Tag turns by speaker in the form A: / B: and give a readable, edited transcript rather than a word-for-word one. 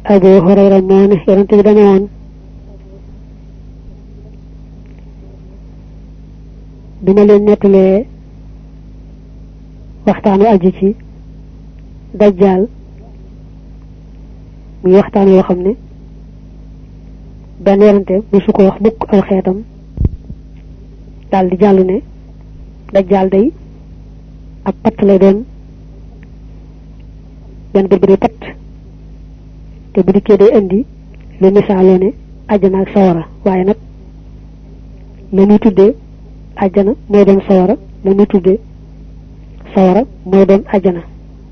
A: Abu Hurayra moo ne yonent bi dane woon dina leen nettalee waxtaanu aju ci dajjal muy waxtaan yoo xam ne benn yonente musu ko wax mukk aw xeetam daal di jàll ne dajjal day ab patt lay doon benn bët bi day patt te bu dikkee day indi lu misaaloo ne àjjana ak sawara waaye nag la ñuy tuddee àjjana mooy doon sawara la ñuy tuddee sawara mooy doon àjjana